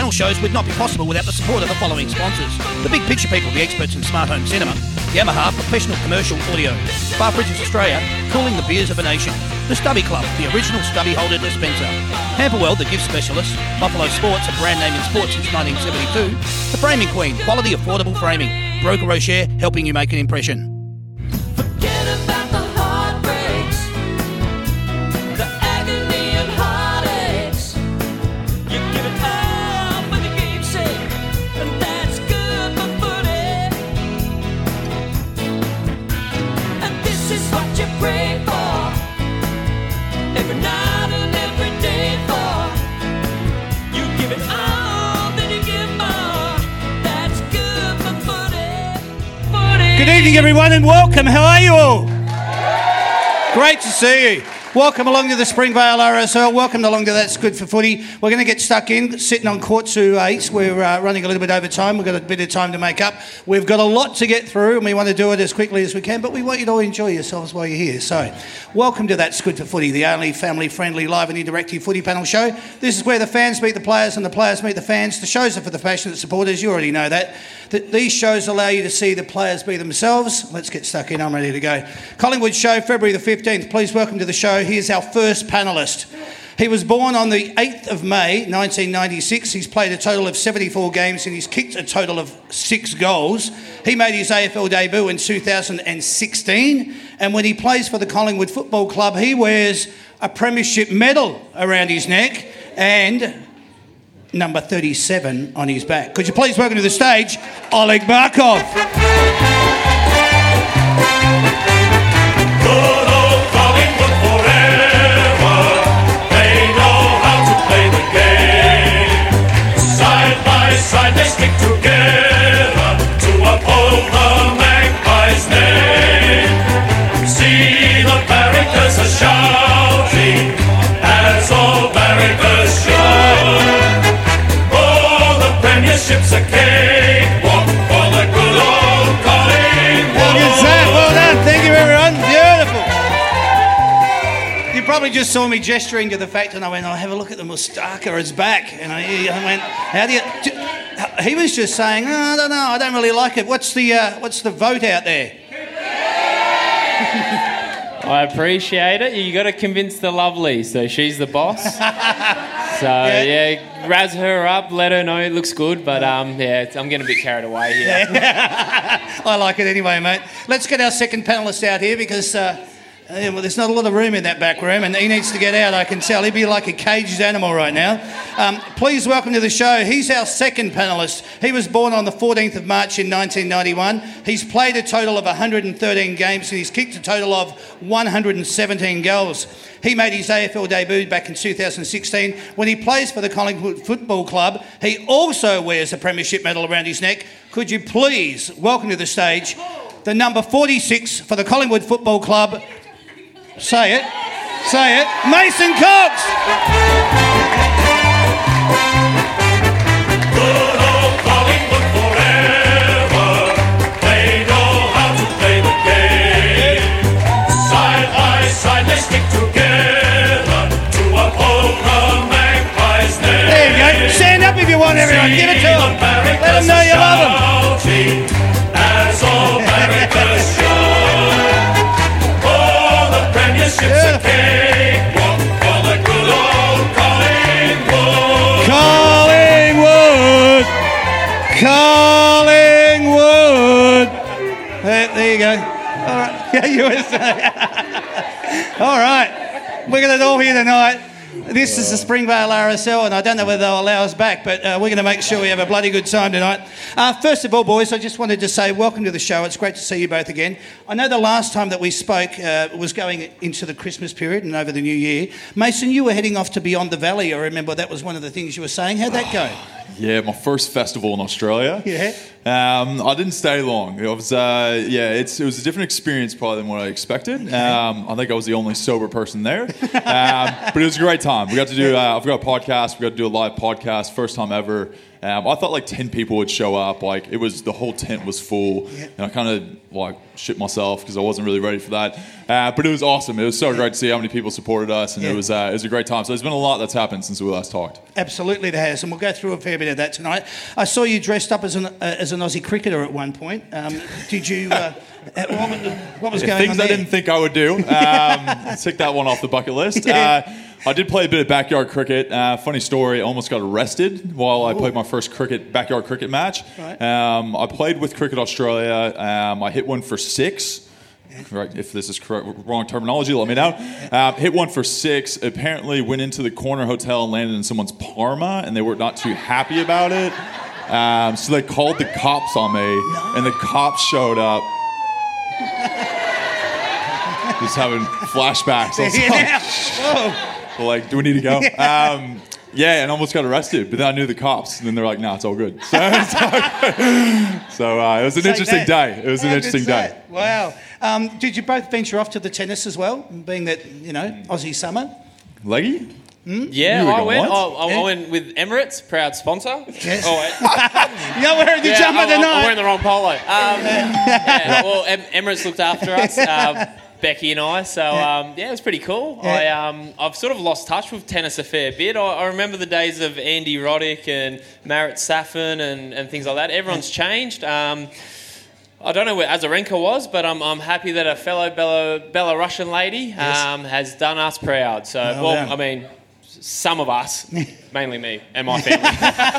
panel shows would not be possible without the support of the following sponsors. The Big Picture People, the experts in smart home cinema. Yamaha Professional Commercial Audio. Bar Bridges Australia, cooling the beers of a nation. The Stubby Club, the original stubby holder dispenser. Hamperwell, the gift specialist. Buffalo Sports, a brand name in sports since 1972. The Framing Queen, quality affordable framing. Broker Rocher, helping you make an impression. Good evening, everyone, and welcome. How are you all? Great to see you. Welcome along to the Springvale RSL. Welcome along to That's Good for Footy. We're going to get stuck in, sitting on court 2-8. We're running a little bit over time. We've got a bit of time to make up. We've got a lot to get through, and we want to do it as quickly as we can, but we want you to all enjoy yourselves while you're here. So, welcome to That's Good for Footy, the only family-friendly, live and interactive footy panel show. This is where the fans meet the players and the players meet the fans. The shows are for the passionate supporters. You already know that. These shows allow you to see the players be themselves. Let's get stuck in. I'm ready to go. Collingwood show, February the 15th. Please welcome to the show. Here's our first panellist. He was born on the 8th of May, 1996. He's played a total of 74 games and he's kicked a total of 6 goals. He made his AFL debut in 2016. And when he plays for the Collingwood Football Club, he wears a premiership medal around his neck and number 37 on his back. Could you please welcome to the stage, Oleg Markov. Good old Collingwood forever. They know how to play the game. Side by side they stick together to uphold the Magpies' name. See the barricades are shouting as all barricades show. Premiership's a cakewalk for the good old Collingwood. Well done. Thank you, everyone. Beautiful. You probably just saw me gesturing to the fact, and I went, have a look at the Mustaka, it's back. And I went, how do you... He was just saying, I don't know, I don't really like it. What's the vote out there? I appreciate it. You got to convince the lovely, so she's the boss. So yeah, razz her up, let her know it looks good. But I'm getting a bit carried away here. Yeah. I like it anyway, mate. Let's get our second panellist out here because there's not a lot of room in that back room, and he needs to get out. I can tell he'd be like a caged animal right now. Please welcome to the show. He's our second panellist. He was born on the 14th of March in 1991. He's played a total of 113 games and he's kicked a total of 117 goals. He made his AFL debut back in 2016. When he plays for the Collingwood Football Club, he also wears a premiership medal around his neck. Could you please welcome to the stage the number 46 for the Collingwood Football Club? Say it, Mason Cox! Good old Collingwood forever. They know how to play the game. Side by side they stick together to uphold the Magpies' name. There you go. Stand up if you want, everyone. Give it to them. Let them know you love them. As all barricades show. Premiership's a cakewalk for the good old Collingwood. Collingwood. There you go. All right. Yeah, USA. All right. We're going to all here tonight. This is the Springvale RSL, and I don't know whether they'll allow us back, but we're going to make sure we have a bloody good time tonight. First of all, boys, I just wanted to say welcome to the show. It's great to see you both again. I know the last time that we spoke was going into the Christmas period and over the New Year. Mason, you were heading off to Beyond the Valley. I remember that was one of the things you were saying. How'd that go? Yeah, my first festival in Australia. Yeah. I didn't stay long. It was, it was a different experience probably than what I expected. I think I was the only sober person there, but it was a great time. We got to do. I've got a podcast. We got to do a live podcast, first time ever. I thought like 10 people would show up. Like the whole tent was full, and I kind of like shit myself because I wasn't really ready for that. But it was awesome. It was so great to see how many people supported us, and it was a great time. So there's been a lot that's happened since we last talked. Absolutely, there has, and we'll go through a fair bit of that tonight. I saw you dressed up as an Aussie cricketer at one point. Did you? What was going on there? Things I didn't think I would do. Tick that one off the bucket list. I did play a bit of backyard cricket. Funny story, I almost got arrested while I played my first backyard cricket match. Right. I played with Cricket Australia. I hit one for 6. Right, if this is correct, wrong terminology, let me know. Hit one for 6. Apparently went into the corner hotel and landed in someone's Parma, and they were not too happy about it. So they called the cops on me, and the cops showed up. Just having flashbacks. Like, do we need to go? And almost got arrested, but then I knew the cops, and then they're like, "No, it's all good." So it was an interesting day. It was an interesting day. Wow. Did you both venture off to the tennis as well, being that, Aussie summer? Leggy? Yeah, I went. I went with Emirates, proud sponsor. Yes. You're wearing the jumper tonight. I'm wearing the wrong polo. Well, Emirates looked after us. Becky and I, so it was pretty cool. I've sort of lost touch with tennis a fair bit. I remember the days of Andy Roddick and Marat Safin and things like that. Everyone's changed. I don't know where Azarenka was, but I'm happy that a fellow Belarusian lady has done us proud. So, I mean, some of us, mainly me and my family.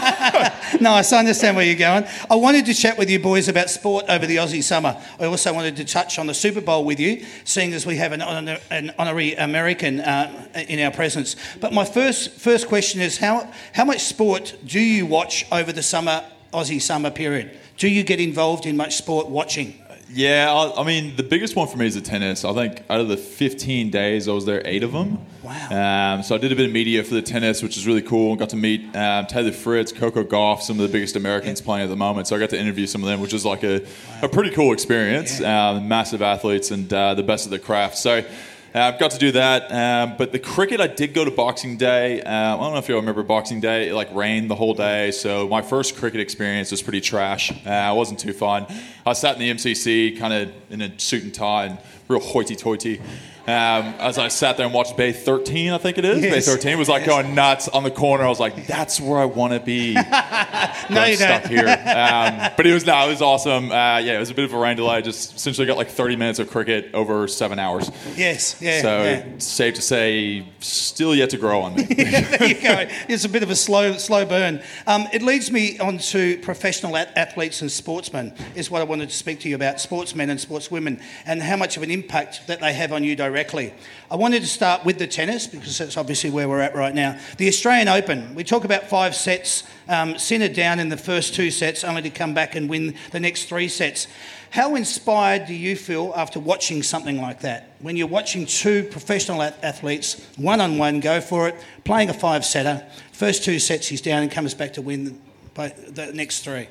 Nice, I understand where you're going. I wanted to chat with you boys about sport over the Aussie summer. I also wanted to touch on the Super Bowl with you, seeing as we have an honorary American in our presence. But my first question is, how much sport do you watch over the Aussie summer period? Do you get involved in much sport watching? Yeah, I mean, the biggest one for me is the tennis. I think out of the 15 days, I was there 8 of them. Wow. So I did a bit of media for the tennis, which is really cool. Got to meet Taylor Fritz, Coco Gauff, some of the biggest Americans playing at the moment. So I got to interview some of them, which was like a pretty cool experience. Massive athletes and the best of their craft. So I've got to do that. But the cricket, I did go to Boxing Day. I don't know if you remember Boxing Day. It rained the whole day. So my first cricket experience was pretty trash. It wasn't too fun. I sat in the MCC kind of in a suit and tie and real hoity-toity. As I sat there and watched Bay 13, I think it is. Yes. Bay 13 was going nuts on the corner. I was like, that's where I want to be. No, you stuck don't. Here. But it was awesome. It was a bit of a rain delay. Just essentially got 30 minutes of cricket over 7 hours. Yes, yeah. So it's safe to say, still yet to grow on me. There you go. It's a bit of a slow burn. It leads me on to professional athletes and sportsmen, is what I wanted to speak to you about, sportsmen and sportswomen, and how much of an impact that they have on you directly. I wanted to start with the tennis because that's obviously where we're at right now. The Australian Open, we talk about 5 sets, Sinner down in the first 2 sets, only to come back and win the next 3 sets. How inspired do you feel after watching something like that? When you're watching 2 professional athletes, one-on-one, go for it, playing a 5-setter, first 2 sets he's down and comes back to win the next 3.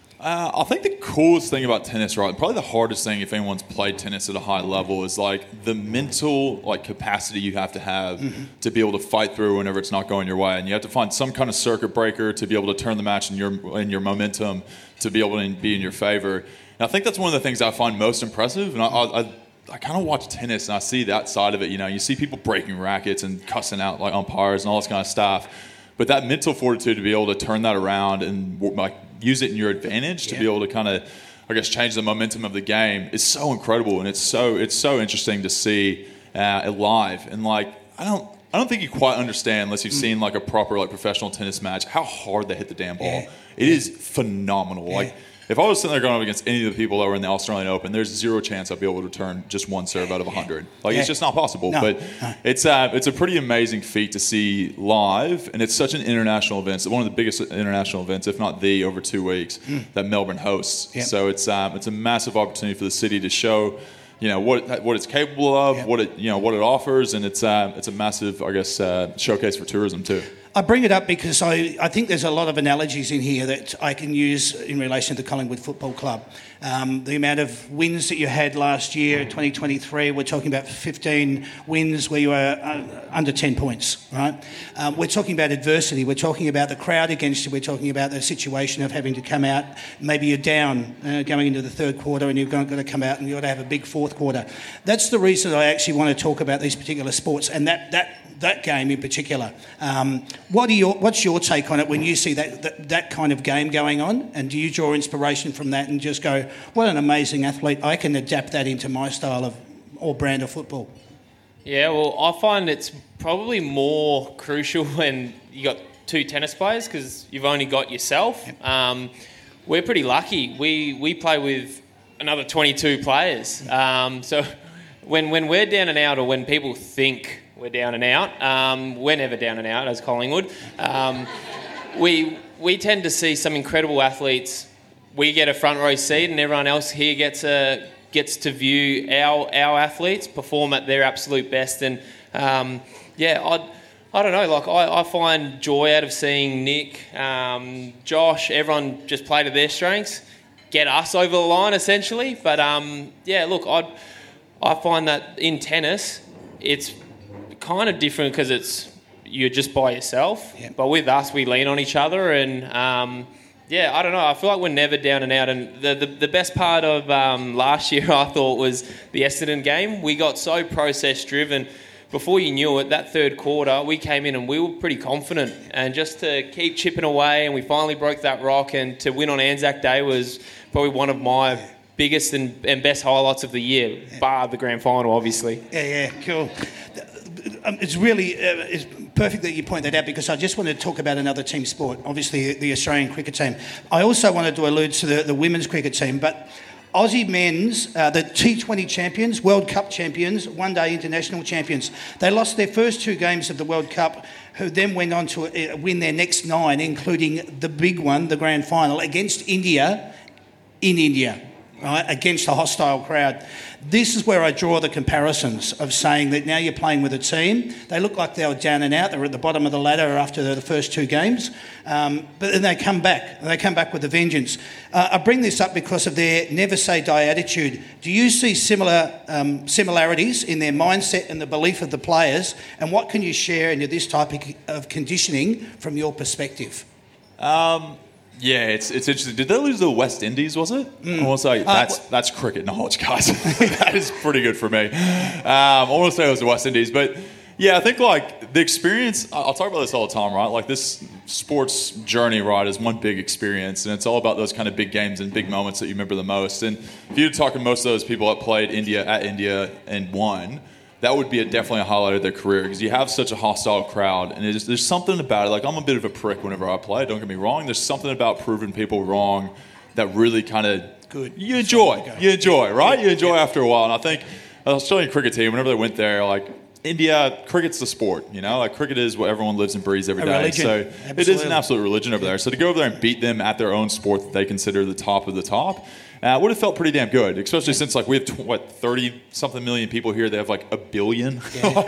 I think the coolest thing about tennis, right, probably the hardest thing if anyone's played tennis at a high level is the mental capacity you have to to be able to fight through whenever it's not going your way, and you have to find some kind of circuit breaker to be able to turn the match in your momentum to be able to be in your favor. And I think that's one of the things I find most impressive, and I kind of watch tennis and I see that side of it. You see people breaking rackets and cussing out umpires and all this kind of stuff, but that mental fortitude to be able to turn that around and use it in your advantage to be able to kind of, change the momentum of the game is so incredible, and it's so interesting to see it live. And I don't think you quite understand unless you've seen a proper professional tennis match how hard they hit the damn ball. It is phenomenal. Yeah. If I was sitting there going up against any of the people that were in the Australian Open, there's 0 chance I'd be able to return just 1 serve out of 100. It's just not possible. No. But it's a pretty amazing feat to see live, and it's such an international event. It's one of the biggest international events, if not the, over 2 weeks that Melbourne hosts. Yeah. So it's a massive opportunity for the city to show, what it's capable of, what it offers, and it's a massive, showcase for tourism too. I bring it up because I think there's a lot of analogies in here that I can use in relation to the Collingwood Football Club. The amount of wins that you had last year, 2023, we're talking about 15 wins where you were under 10 points, right? We're talking about adversity. We're talking about the crowd against you. We're talking about the situation of having to come out. Maybe you're down going into the third quarter and you've got to come out and you've got to have a big fourth quarter. That's the reason I actually want to talk about these particular sports and that game in particular. What's your take on it when you see that kind of game going on? And do you draw inspiration from that and just go, what an amazing athlete, I can adapt that into my style of or brand of football? Yeah, well, I find it's probably more crucial when you got two tennis players because you've only got yourself. Yep. We're pretty lucky. We play with another 22 players. So when we're down and out, or when people think we're down and out, we're never down and out as Collingwood. We tend to see some incredible athletes. We get a front row seat, and everyone else here gets to view our athletes perform at their absolute best. And I don't know. Like I find joy out of seeing Nick, Josh, everyone just play to their strengths, get us over the line essentially. But I find that in tennis, it's kind of different because you're just by yourself. Yep. But with us, we lean on each other, and I don't know. I feel like we're never down and out. And the best part of last year, I thought, was the Essendon game. We got so process driven. Before you knew it, that third quarter, we came in and we were pretty confident. And just to keep chipping away, and we finally broke that rock. And to win on Anzac Day was probably one of my biggest and best highlights of the year, bar the grand final, obviously. Yeah, cool. It's really it's perfect that you point that out because I just want to talk about another team sport, obviously the Australian cricket team. I also wanted to allude to the women's cricket team, but Aussie men's, the T20 champions, World Cup champions, one-day international champions, they lost their first two games of the World Cup, who then went on to win their next 9, including the big one, the grand final, against India in India. Right, against a hostile crowd. This is where I draw the comparisons of saying that now you're playing with a team. They look like they were down and out. They were at the bottom of the ladder after the first two games. But then they come back. They come back with a vengeance. I bring this up because of their never say die attitude. Do you see similarities in their mindset and the belief of the players? And what can you share into this type of conditioning from your perspective? Yeah, it's interesting. Did they lose to the West Indies, was it? I want to say that's cricket knowledge, guys. That is pretty good for me. I want to say it was the West Indies. But, yeah, I think, like, the experience, I'll talk about this all the time, right? Like, this sports journey, right, is one big experience. And it's all about those kind of big games and big moments that you remember the most. And if you were talking to most of those people that played at India and won, that would be definitely a highlight of their career because you have such a hostile crowd. And there's something about it. Like, I'm a bit of a prick whenever I play. Don't get me wrong. There's something about proving people wrong that really kind of you enjoy. You enjoy, right? You enjoy after a while. And I think the Australian cricket team, whenever they went there, like, India, cricket's the sport, you know? Like, cricket is what everyone lives and breathes every day. Religion. So Absolutely. It is an absolute religion over there. So to go over there and beat them at their own sport that they consider the top of the top, would have felt pretty damn good, especially since, like, we have 30-something million people here. They have like 1 billion.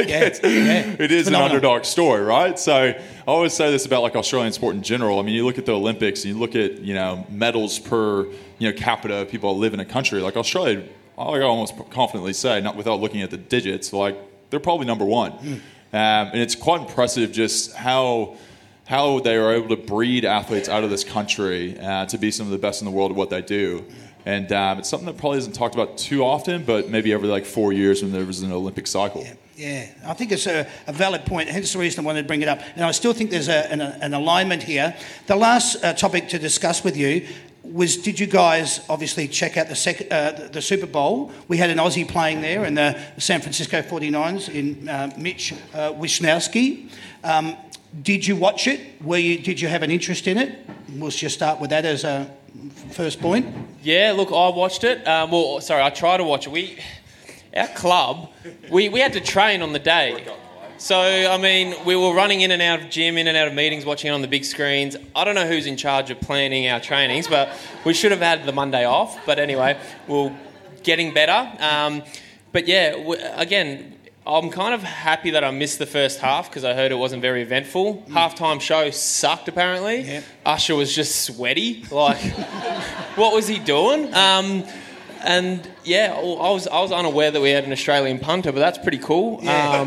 It is an underdog story, right? So I always say this about, like, Australian sport in general. I mean, you look at the Olympics and you look at, you know, medals per, you know, capita of people that live in a country. Like, Australia, I almost confidently say, not without looking at the digits, like, they're probably number one. And it's quite impressive just how they are able to breed athletes out of this country to be some of the best in the world at what they do. And it's something that probably isn't talked about too often, but maybe every, like, 4 years when there was an Olympic cycle. Yeah, I think it's a valid point, hence the reason I wanted to bring it up. And I still think there's an alignment here. The last topic to discuss with you was, did you guys obviously check out the Super Bowl? We had an Aussie playing there in the San Francisco 49ers in Mitch Wishnowsky. Did you watch it? Did you have an interest in it? We'll just start with that as a first point. Yeah, look, I watched it. I tried to watch it. Our club, we had to train on the day. So, I mean, we were running in and out of gym, in and out of meetings, watching it on the big screens. I don't know who's in charge of planning our trainings, but we should have had the Monday off. But anyway, we're getting better. But yeah, again, I'm kind of happy that I missed the first half because I heard it wasn't very eventful. Halftime show sucked, apparently. Yep. Usher was just sweaty. Like, what was he doing? And yeah, I was unaware that we had an Australian punter, but that's pretty cool.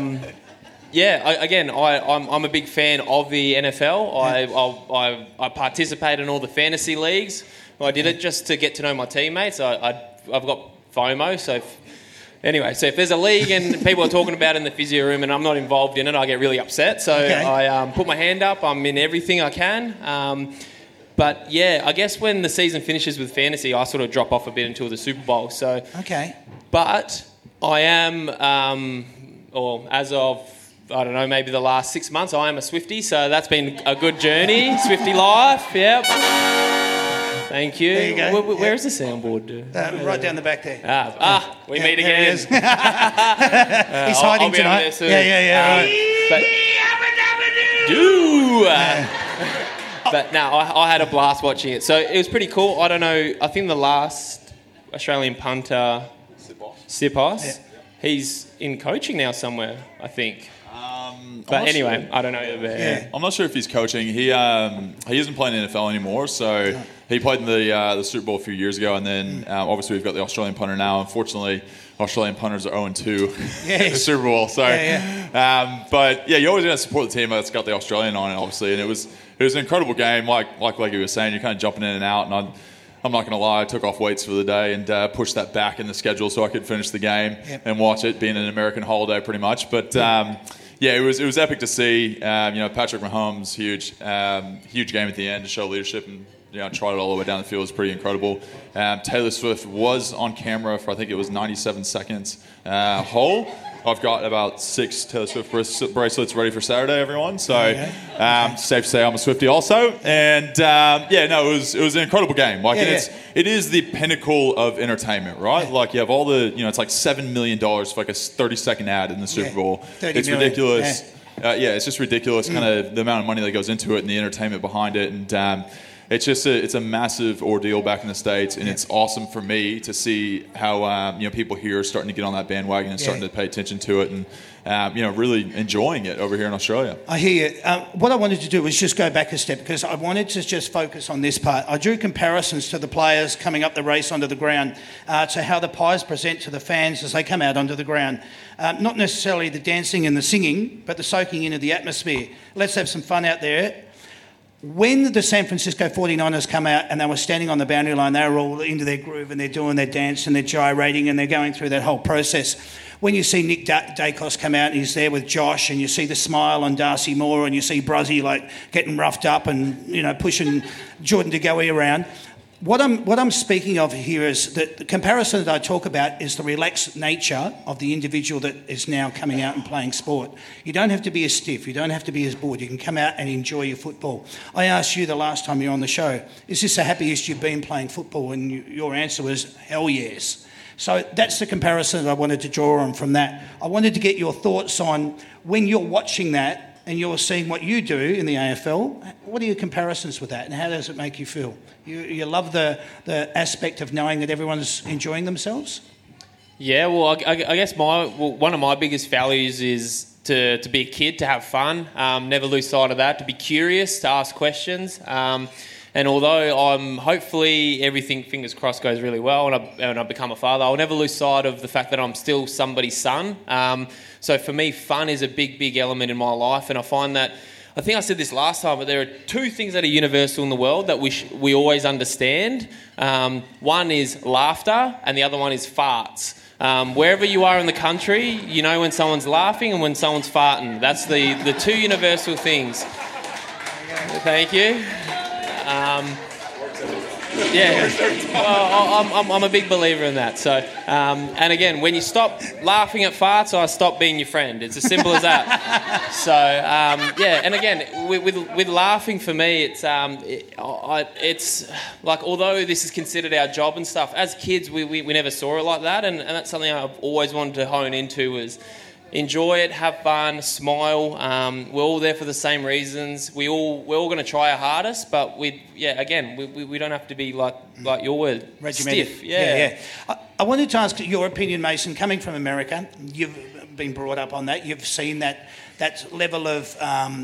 I'm a big fan of the NFL. I participate in all the fantasy leagues. I did it just to get to know my teammates. I've got FOMO, so if there's a league and people are talking about it in the physio room and I'm not involved in it, I get really upset. So I put my hand up. I'm in everything I can. But yeah, I guess when the season finishes with fantasy, I sort of drop off a bit until the Super Bowl. So but I am, as of, I don't know, maybe the last 6 months, I am a Swiftie. So that's been a good journey. Swiftie life, yep. Thank you. There you go. Where's the soundboard? Right down the back there. We meet again. He's hiding tonight. But no, I had a blast watching it. So it was pretty cool. I don't know. I think the last Australian punter, Sipos, he's in coaching now somewhere, I think. But anyway, I don't know. I'm not sure if he's coaching. He isn't playing in the NFL anymore. So he played in the Super Bowl a few years ago, and then obviously we've got the Australian punter now. Unfortunately, Australian punters are 0-2 in the Super Bowl. So, but yeah, you always got to support the team that's got the Australian on it, obviously. And it was an incredible game. Like he was saying, you're kind of jumping in and out, and I'm not going to lie, I took off weights for the day and pushed that back in the schedule so I could finish the game and watch it, being an American holiday pretty much. But it was epic to see. Patrick Mahomes, huge game at the end to show leadership and trotted all the way down the field. It was pretty incredible. Taylor Swift was on camera for I think it was 97 seconds whole. I've got about 6 Taylor Swift bracelets ready for Saturday, everyone. So safe to say I'm a Swiftie also. And it was an incredible game. It is the pinnacle of entertainment, right? Like you have all the it's like $7 million for like a 30-second ad in the Super Bowl. It's ridiculous. It's just ridiculous, kind of the amount of money that goes into it and the entertainment behind it. And it's a massive ordeal back in the States, and it's awesome for me to see how people here are starting to get on that bandwagon and starting to pay attention to it, and really enjoying it over here in Australia. I hear you. What I wanted to do was just go back a step because I wanted to just focus on this part. I drew comparisons to the players coming up the race onto the ground, to how the Pies present to the fans as they come out onto the ground. Not necessarily the dancing and the singing, but the soaking into the atmosphere. Let's have some fun out there. When the San Francisco 49ers come out and they were standing on the boundary line, they were all into their groove and they're doing their dance and they're gyrating and they're going through that whole process. When you see Nick Dacos come out and he's there with Josh and you see the smile on Darcy Moore and you see Bruzzy like getting roughed up and pushing Jordan DeGoey around. What I'm speaking of here is that the comparison that I talk about is the relaxed nature of the individual that is now coming out and playing sport. You don't have to be as stiff. You don't have to be as bored. You can come out and enjoy your football. I asked you the last time you were on the show, is this the happiest you've been playing football? And your answer was, hell yes. So that's the comparison that I wanted to draw on from that. I wanted to get your thoughts on when you're watching that and you're seeing what you do in the AFL, what are your comparisons with that and how does it make you feel? You love the aspect of knowing that everyone's enjoying themselves? Yeah, well, I guess one of my biggest values is to be a kid, to have fun, never lose sight of that, to be curious, to ask questions. And although I'm hopefully everything, fingers crossed, goes really well and I become a father, I'll never lose sight of the fact that I'm still somebody's son. So for me, fun is a big, big element in my life. And I find that, I think I said this last time, but there are 2 things that are universal in the world that we always understand. One is laughter and the other one is farts. Wherever you are in the country, you know when someone's laughing and when someone's farting. That's the 2 universal things. Thank you. I'm a big believer in that. So, and again, when you stop laughing at farts, I stop being your friend. It's as simple as that. So, and again, with laughing for me, it's like, although this is considered our job and stuff, as kids, we never saw it like that, and that's something I've always wanted to hone into was enjoy it, have fun, smile. We're all there for the same reasons. We're all going to try our hardest, but we don't have to be like your word, regimented. Stiff. Yeah. I wanted to ask your opinion, Mason. Coming from America, you've been brought up on that. You've seen that level of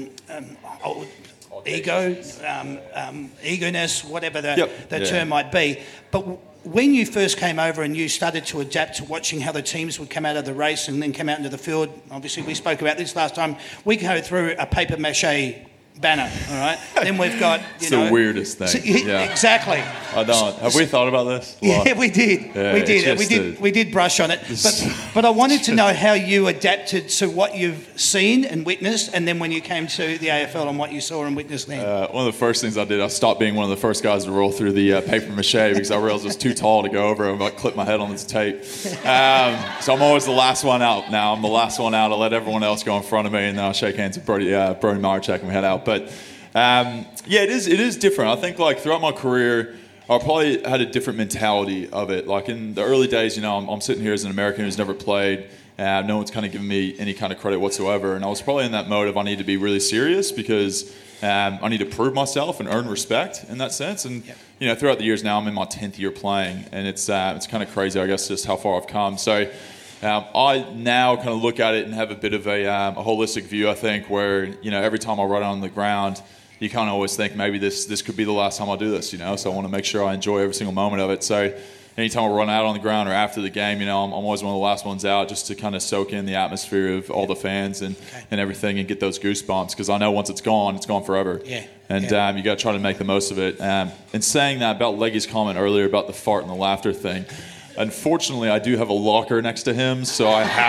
ego, eagerness, whatever the term might be. But when you first came over and you started to adapt to watching how the teams would come out of the race and then come out into the field, obviously we spoke about this last time, we go through a paper mache banner, all right? Then we've got, it's the weirdest thing. Exactly. I don't. Have we thought about this? Yeah, we did. Yeah, we did brush on it. But I wanted to know how you adapted to what you've seen and witnessed, and then when you came to the AFL and what you saw and witnessed then. One of the first things I did, I stopped being one of the first guys to roll through the paper mache because I realized it was too tall to go over. I'm about to clip my head on this tape. So I'm always the last one out now. I'm the last one out. I let everyone else go in front of me, and then I'll shake hands with Brody Marchek and we head out. But it is different. I think like throughout my career, I probably had a different mentality of it. Like in the early days, I'm sitting here as an American who's never played. No one's kind of giving me any kind of credit whatsoever. And I was probably in that mode of I need to be really serious because I need to prove myself and earn respect in that sense. And throughout the years now, I'm in my 10th year playing, and it's kind of crazy, I guess, just how far I've come. So I now kind of look at it and have a bit of a holistic view, I think, where, every time I run on the ground, you kind of always think maybe this could be the last time I do this, So I want to make sure I enjoy every single moment of it. So anytime I run out on the ground or after the game, I'm always one of the last ones out just to kind of soak in the atmosphere of all the fans and everything and get those goosebumps because I know once it's gone forever. Yeah. And you got to try to make the most of it. And saying that about Leggy's comment earlier about the fart and the laughter thing, unfortunately, I do have a locker next to him, so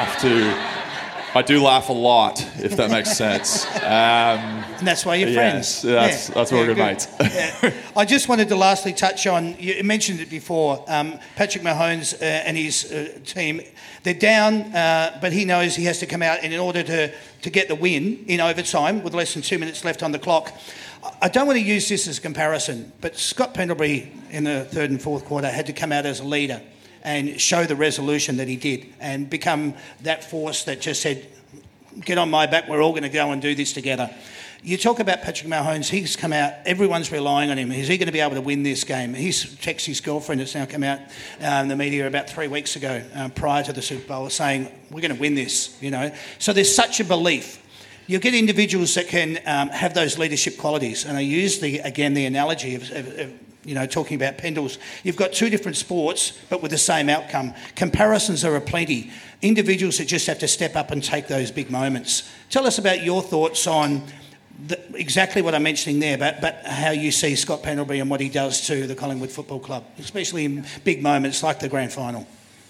I do laugh a lot, if that makes sense. And that's why you're friends. Yes, that's why we're good mates. I just wanted to lastly touch on, you mentioned it before, Patrick Mahomes and his team, they're down, but he knows he has to come out, and in order to get the win in overtime with less than 2 minutes left on the clock. I don't want to use this as a comparison, but Scott Pendlebury in the third and fourth quarter had to come out as a leader and show the resolution that he did and become that force that just said, get on my back, we're all going to go and do this together. You talk about Patrick Mahomes, he's come out, everyone's relying on him. Is he going to be able to win this game? He's texted his girlfriend that's now come out in the media about 3 weeks ago prior to the Super Bowl saying, we're going to win this, So there's such a belief. You get individuals that can have those leadership qualities. And I use the analogy of talking about Pendles. You've got two different sports, but with the same outcome. Comparisons are aplenty. Individuals that just have to step up and take those big moments. Tell us about your thoughts on exactly what I'm mentioning there, but how you see Scott Pendlebury and what he does to the Collingwood Football Club, especially in big moments like the grand final.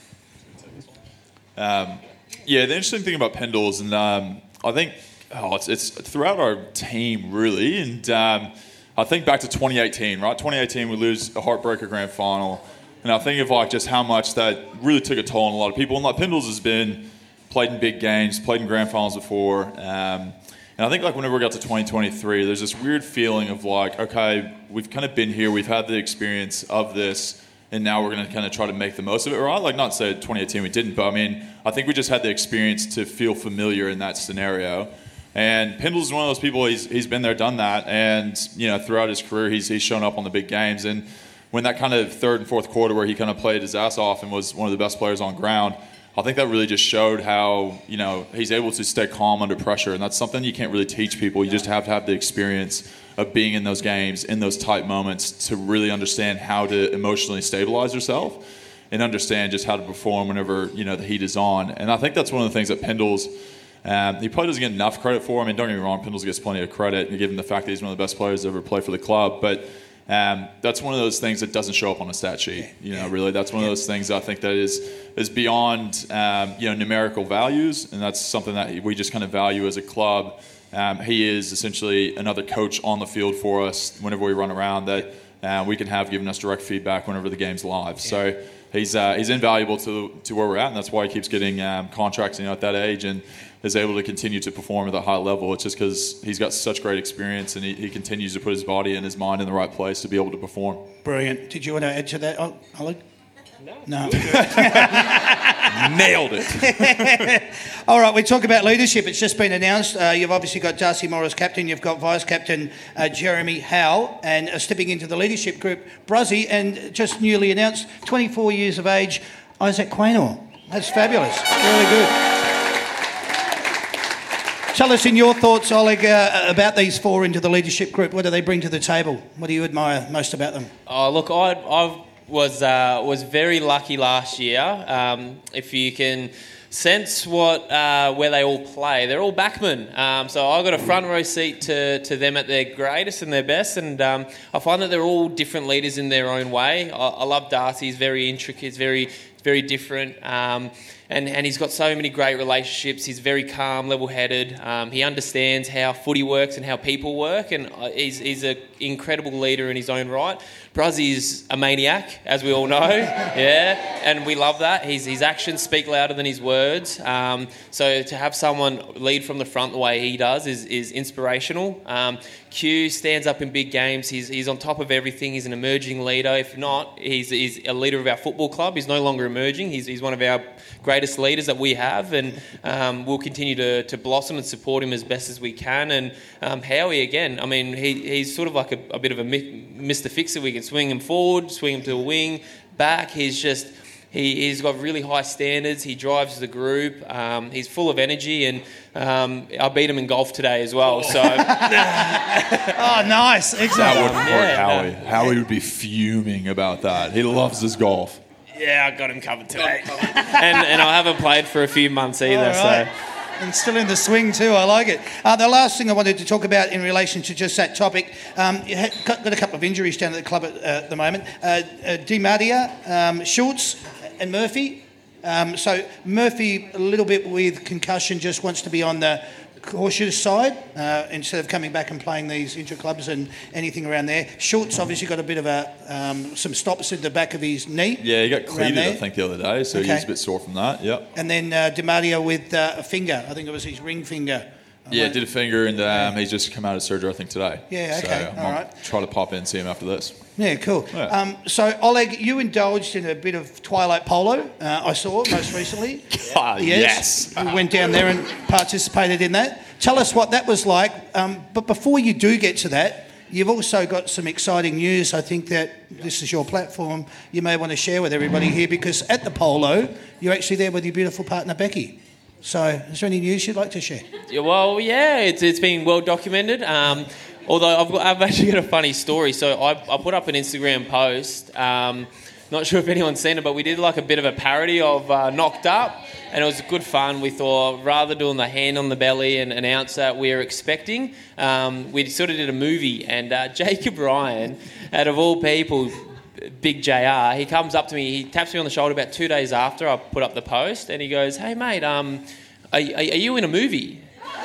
The interesting thing about Pendles, and I think it's throughout our team, really, and I think back to 2018, right? 2018, we lose a heartbreaker grand final. And I think of just how much that really took a toll on a lot of people. And Pendles has played in big games, played in grand finals before. And I think whenever we got to 2023, there's this weird feeling of okay, we've kind of been here, we've had the experience of this, and now we're going to kind of try to make the most of it, right? Not say 2018 we didn't, but I think we just had the experience to feel familiar in that scenario. And Pendles is one of those people, he's been there, done that, and throughout his career he's shown up on the big games. And when that kind of third and fourth quarter where he kind of played his ass off and was one of the best players on ground, I think that really just showed how he's able to stay calm under pressure, and that's something you can't really teach people. You just have to have the experience of being in those games, in those tight moments, to really understand how to emotionally stabilize yourself and understand just how to perform whenever the heat is on. And I think that's one of the things that Pendles. He probably doesn't get enough credit for. Don't get me wrong, Pendles gets plenty of credit, given the fact that he's one of the best players to ever play for the club. But that's one of those things that doesn't show up on a stat sheet. Really, that's one of those things I think that is beyond numerical values, and that's something that we just kind of value as a club. He is essentially another coach on the field for us whenever we run around that we can have giving us direct feedback whenever the game's live. So he's invaluable to where we're at, and that's why he keeps getting contracts at that age and is able to continue to perform at a high level. It's just because he's got such great experience, and he continues to put his body and his mind in the right place to be able to perform. Brilliant. Did you want to add to that, Oleg? No. Nailed it. All right, we talk about leadership. It's just been announced. You've obviously got Darcy Morris captain. You've got vice captain Jeremy Howe, and stepping into the leadership group, Bruzzy, and just newly announced, 24 years of age, Isaac Quaynor. That's fabulous. Really good. Tell us in your thoughts, Oleg, about these four into the leadership group. What do they bring to the table? What do you admire most about them? Oh, look, I was very lucky last year. If you can sense where they all play, they're all backmen. So I got a front row seat to them at their greatest and their best, and I find that they're all different leaders in their own way. I love Darcy. He's very intricate. He's very different. And he's got so many great relationships. He's very calm, level-headed. He understands how footy works and how people work, and he's an incredible leader in his own right. Bruzzy's a maniac, as we all know, yeah, and we love that. His actions speak louder than his words. So to have someone lead from the front the way he does is inspirational. Q stands up in big games. He's on top of everything. He's an emerging leader. If not, he's a leader of our football club. He's no longer emerging. He's one of our greatest leaders that we have, and we'll continue to blossom and support him as best as we can. And Howie, again, I mean, he's sort of like a bit of a Mr. Fixer. We can swing him forward, swing him to a wing, back. He's got really high standards. He drives the group. He's full of energy, and I beat him in golf today as well. So, Oh, nice. Excellent. That would hurt Howie. no. Howie would be fuming about that. He loves his golf. yeah, I got him covered today. and I haven't played for a few months either. All right. So. And still in the swing too, I like it. The last thing I wanted to talk about in relation to just that topic, you got a couple of injuries down at the club at the moment. Di Maria, Schultz and Murphy. So Murphy, a little bit with concussion, just wants to be on the cautious side instead of coming back and playing these inter-clubs and anything around there. Schultz obviously got a bit of some stops in the back of his knee. Yeah, he got cleated, there. I think, the other day, so Okay. he's a bit sore from that. Yep. And then Di Maria with a finger. I think it was his ring finger. Yeah, did a finger, and he's just come out of surgery, I think, today. Yeah, okay, So all I'll right. try to pop in and see him after this. Yeah, cool. Yeah. So, Oleg, you indulged in a bit of Twilight Polo, I saw most recently. Yes. We went down there and participated in that. Tell us what that was like. But before you do get to that, you've also got some exciting news. I think that this is your platform. You may want to share with everybody here, because at the Polo, you're actually there with your beautiful partner, Becky. So, is there any news you'd like to share? Yeah, well, yeah, it's been well documented. Although I've actually got a funny story. So I put up an Instagram post. Not sure if anyone's seen it, but we did like a bit of a parody of Knocked Up, and it was good fun. We thought, rather doing the hand on the belly and announce that we're expecting, we sort of did a movie. And Jacob Ryan, out of all people, Big JR, he comes up to me, he taps me on the shoulder about 2 days after I put up the post, and he goes, "Hey mate, are you in a movie?"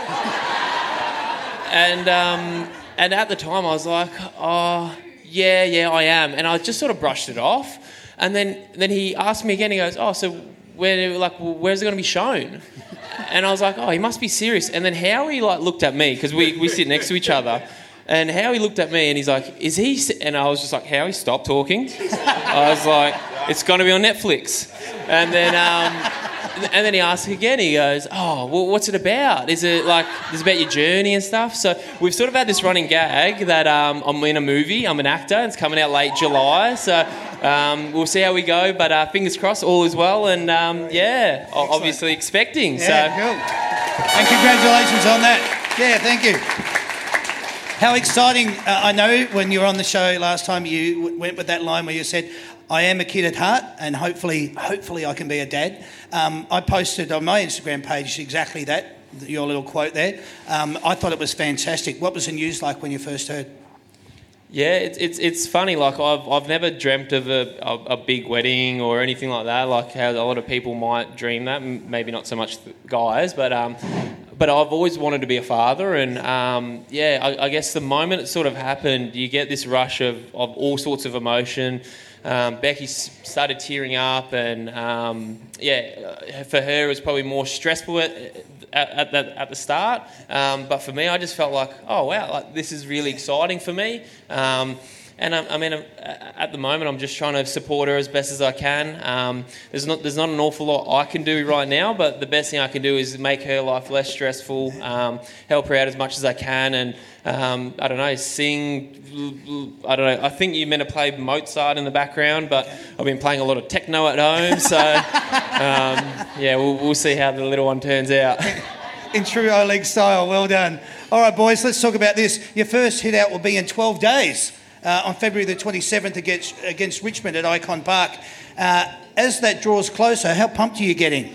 And at the time I was like, "Oh, yeah, I am," and I just sort of brushed it off. And then he asked me again. He goes, "Oh, so where's it going to be shown?" And I was like, "Oh, he must be serious." And then Howie looked at me, because we sit next to each other. And Howie looked at me and he's like, "Is he?" And I was just like, "Howie, stop talking." I was like, "It's going to be on Netflix." And then he asked again. He goes, "Oh, well, what's it about? Is it about your journey and stuff?" So we've sort of had this running gag that I'm in a movie. I'm an actor. It's coming out late July. So we'll see how we go. But fingers crossed, all is well. And obviously expecting. Yeah, So. cool. And congratulations on that. Yeah, thank you. How exciting. I know when you were on the show last time, you went with that line where you said, "I am a kid at heart, and hopefully I can be a dad." I posted on my Instagram page exactly that, your little quote there. I thought it was fantastic. What was the news like when you first heard? Yeah, it's funny. Like I've never dreamt of a big wedding or anything like that. Like how a lot of people might dream that. Maybe not so much guys, but I've always wanted to be a father. And I guess the moment it sort of happened, you get this rush of all sorts of emotion. Becky started tearing up, and for her it was probably more stressful at the start. But for me, I just felt like, oh wow, like this is really exciting for me. And at the moment, I'm just trying to support her as best as I can. There's not an awful lot I can do right now, but the best thing I can do is make her life less stressful, help her out as much as I can, and I don't know, sing. I don't know. I think you meant to play Mozart in the background, but I've been playing a lot of techno at home, so we'll see how the little one turns out. In true O-League style, well done. All right, boys, let's talk about this. Your first hit out will be in 12 days. On February the 27th against Richmond at Icon Park. As that draws closer, how pumped are you getting?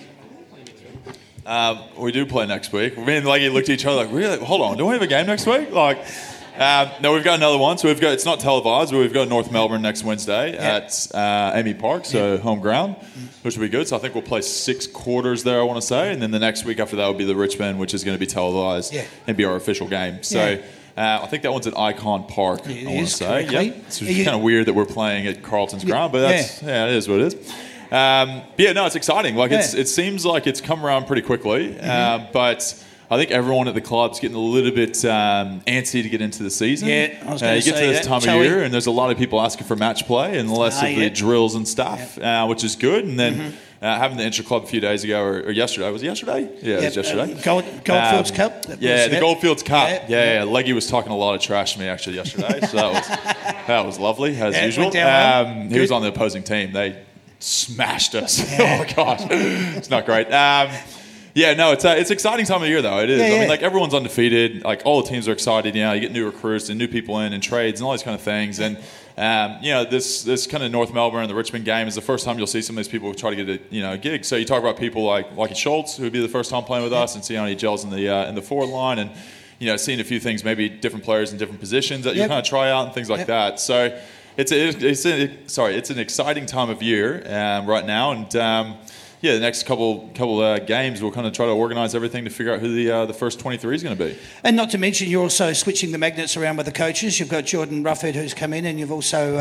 We do play next week. Me and Leggy looked at each other like, really? Hold on, do we have a game next week? No, we've got another one. So it's not televised, but we've got North Melbourne next Wednesday at Amy Park, so home ground, which will be good. So I think we'll play 6 quarters there, I want to say. And then the next week after that will be the Richmond, which is going to be televised and be our official game. So I think that one's at Icon Park, I want to say. Yep. It's kind of weird that we're playing at Carlton's ground, but it is what it is. It's exciting. It seems like it's come around pretty quickly, but I think everyone at the club's getting a little bit antsy to get into the season. Yeah, I was going to say you get to this time of year, and there's a lot of people asking for match play and less of the drills and stuff, which is good. And then having the Intra Club a few days ago, or yesterday. Was it yesterday? Yeah, it was yesterday. Goldfields Cup? The Goldfields Cup. Yeah. Leggy was talking a lot of trash to me, actually, yesterday. So that was lovely, as usual. He was on the opposing team. They smashed us. Oh, gosh. It's not great. It's an exciting time of year, though. It is. I mean, everyone's undefeated. All the teams are excited. You get new recruits and new people in and trades and all these kind of things. And, this kind of North Melbourne and the Richmond game is the first time you'll see some of these people try to get a gig. So you talk about people like Lucky Schultz, who would be the first time playing with us, and see how he gels in the forward line, and seeing a few things, maybe different players in different positions that you kind of try out and things like that. So it's an exciting time of year right now, and the next couple games, we'll kind of try to organise everything to figure out who the first 23 is going to be. And not to mention, you're also switching the magnets around with the coaches. You've got Jordan Ruffhead, who's come in, and you've also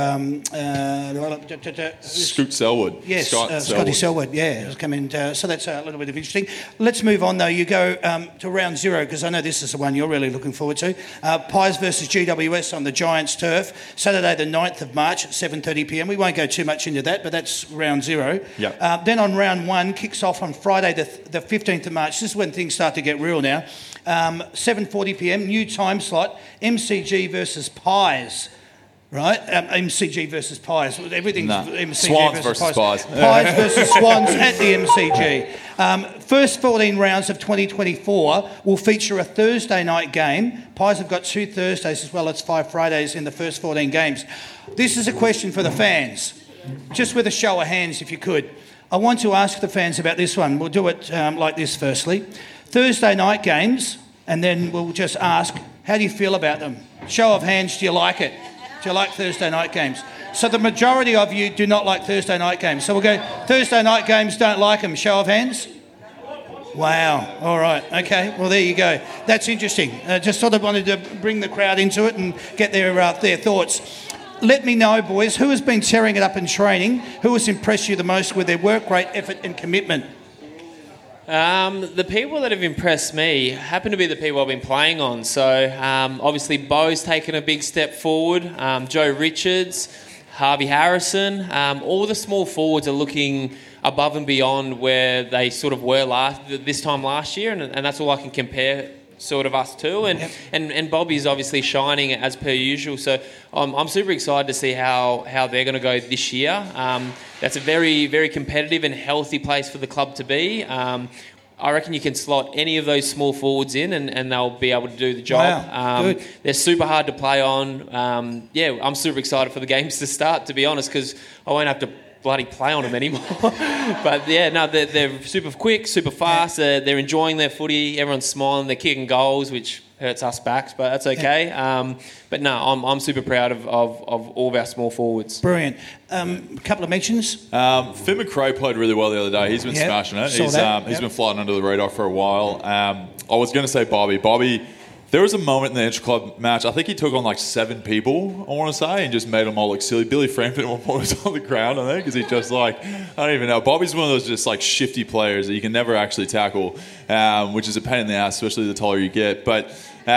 Scoot Selwood. Yes, Scotty Selwood. Has come in. So that's a little bit of interesting. Let's move on, though. You go to round 0, because I know this is the one you're really looking forward to. Pies versus GWS on the Giants turf, Saturday the 9th of March at 7:30 p.m. We won't go too much into that, but that's round 0. Yep. Then on round 1 kicks off on Friday the 15th of March. This is when things start to get real now. 7:40 p.m, new time slot, MCG versus Pies. Right? MCG versus Pies. Everything's MCG Swans versus Pies. Pies versus Swans at the MCG. First 14 rounds of 2024 will feature a Thursday night game. Pies have got 2 Thursdays as well as 5 Fridays in the first 14 games. This is a question for the fans. Just with a show of hands, if you could. I want to ask the fans about this one. We'll do it like this firstly. Thursday night games, and then we'll just ask, how do you feel about them? Show of hands, do you like it? Do you like Thursday night games? So the majority of you do not like Thursday night games. So we'll go, Thursday night games, don't like them. Show of hands? Wow. All right. Okay. Well, there you go. That's interesting. Just sort of wanted to bring the crowd into it and get their thoughts. Let me know, boys, who has been tearing it up in training? Who has impressed you the most with their work rate, effort and commitment? The people that have impressed me happen to be the people I've been playing on. So obviously Bo's taken a big step forward. Joe Richards, Harvey Harrison, all the small forwards are looking above and beyond where they sort of were this time last year, and that's all I can compare sort of us too, and Bobby's obviously shining as per usual. So I'm super excited to see how they're going to go this year. That's a very, very competitive and healthy place for the club to be. I reckon you can slot any of those small forwards in and they'll be able to do the job. Wow, good. They're super hard to play on. I'm super excited for the games to start, to be honest, because I won't have to bloody play on them anymore. But they're super quick, super fast. They're enjoying their footy. Everyone's smiling. They're kicking goals, which hurts us backs, but that's okay. I'm super proud of all of our small forwards. Brilliant. A couple of mentions. Finn McRae played really well the other day. He's been smashing it. He's been flying under the radar for a while. I was going to say Bobby. Bobby, There was a moment in the intra-club match, I think he took on like 7 people, I want to say, and just made them all look silly. Billy Frampton at one point was on the ground, I think, because he's just like, I don't even know. Bobby's one of those just like shifty players that you can never actually tackle, which is a pain in the ass, especially the taller you get. But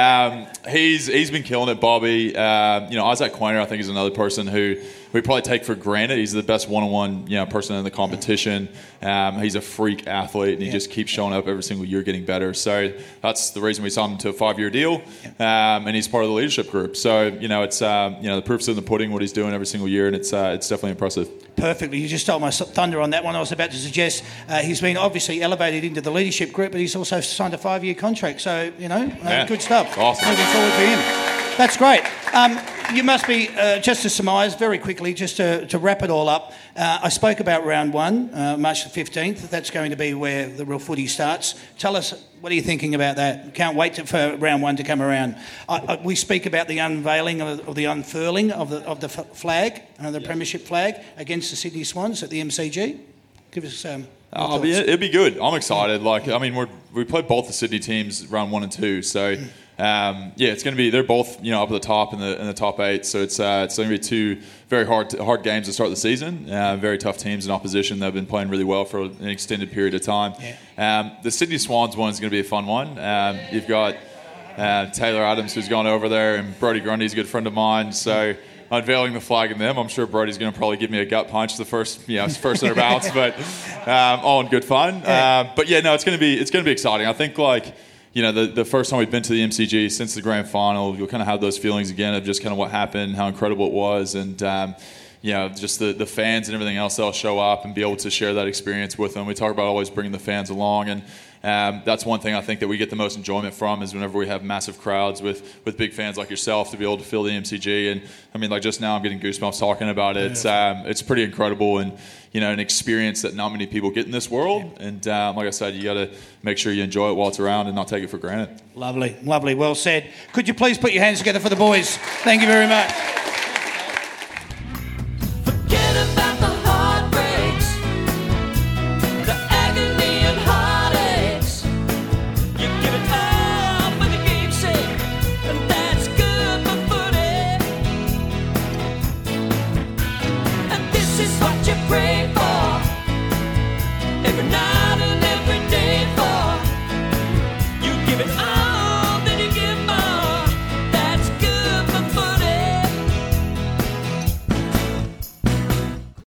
he's been killing it, Bobby. Isaac Quainer, I think, is another person who we probably take for granted. He's the best one-on-one person in the competition. He's a freak athlete, and he just keeps showing up every single year, getting better. So that's the reason we signed him to a 5-year deal, and he's part of the leadership group. So it's the proof's in the pudding, what he's doing every single year, and it's definitely impressive. Perfectly. You just stole my thunder on that one. I was about to suggest he's been obviously elevated into the leadership group, but he's also signed a 5-year contract. So good stuff. Awesome. Moving forward for him. That's great. You must be, just to surmise very quickly, just to wrap it all up, I spoke about round 1, March the 15th. That's going to be where the real footy starts. Tell us, what are you thinking about that? Can't wait for round 1 to come around. We speak about the unveiling or the unfurling of the flag, the premiership flag, against the Sydney Swans at the MCG. Give us it'd be good. I'm excited. We played both the Sydney teams round 1 and 2, so it's going to be. They're both up at the top in the top 8, so it's going to be 2 very hard games to start the season. Very tough teams in opposition that have been playing really well for an extended period of time. The Sydney Swans one is going to be a fun one. You've got Taylor Adams, who's gone over there, and Brody Grundy's a good friend of mine. So unveiling the flag in them, I'm sure Brody's going to probably give me a gut punch the first thereabouts, but all in good fun. It's going to be exciting. I think the first time we've been to the MCG since the grand final, you'll kind of have those feelings again of just kind of what happened, how incredible it was, and just the fans and everything else that'll show up and be able to share that experience with them. We talk about always bringing the fans along, and that's one thing I think that we get the most enjoyment from is whenever we have massive crowds with big fans like yourself to be able to fill the MCG. And I mean, just now I'm getting goosebumps talking about it. It's pretty incredible, and an experience that not many people get in this world. And like I said, you got to make sure you enjoy it while it's around and not take it for granted. Lovely. Well said. Could you please put your hands together for the boys? Thank you very much.